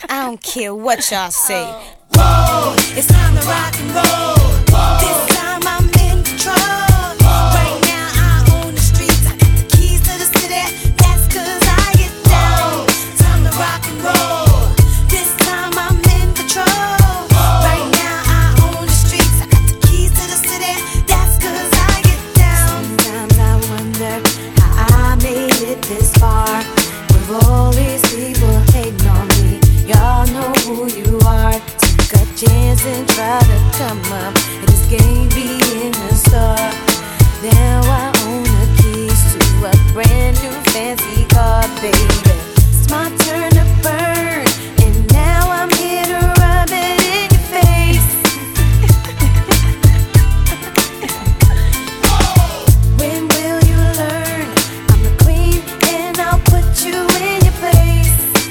I don't care what y'all say. Whoa, it's time to rock and roll. This time I'm in control. Right now I own the streets. I got the keys to the city. That's 'cause I get down. Time to rock and roll. This time I'm in control. Right now I own the streets. I got the keys to the city. That's 'cause I get down. Sometimes I wonder how I made it this far with all these people hating on me. Y'all know who you are. Take a chance and try to come up. And this game be in the store. Now I own the keys to a brand new fancy car, baby. It's my turn to burn, and now I'm here to rub it in your face. When will you learn? I'm the queen, and I'll put you in your place.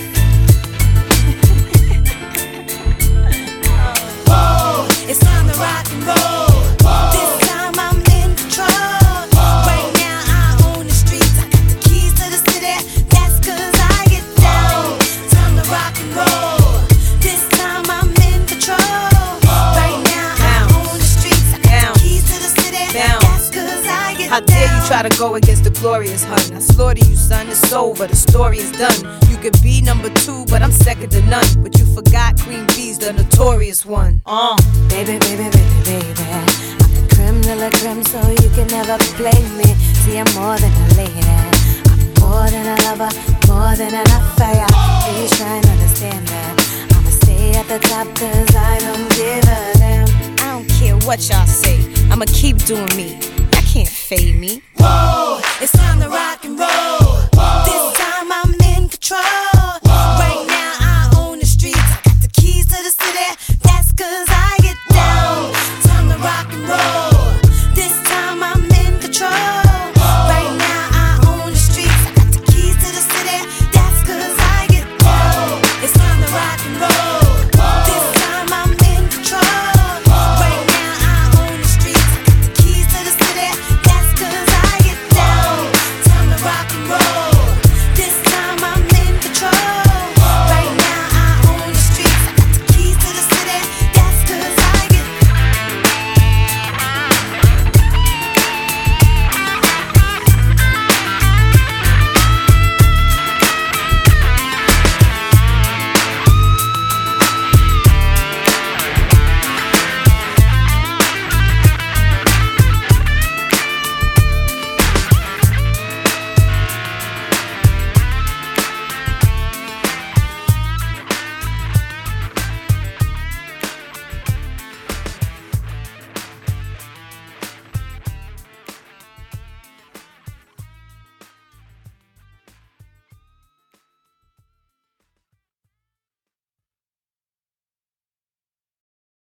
It's time to rock and roll. This time I'm in control. Right now I own the streets. I got the keys to the city. That's 'cause I get down. Time to rock and roll. This time I'm in control. Right now I own the streets. I got the keys to the city. That's 'cause I get down. How dare you try to go against the glorious hun? I slaughter you, son, it's over, the story is done. You could be number 2, but I'm second to none. But you forgot Queen B's the notorious one. Baby, baby, baby, baby, I'm the creme de la creme, so you can never play me. See, I'm more than a lady. I'm more than a lover, more than an affair. Please try and understand that. I'ma stay at the top 'cause I don't give a damn. I don't care what y'all say, I'ma keep doing me. That can't fade me.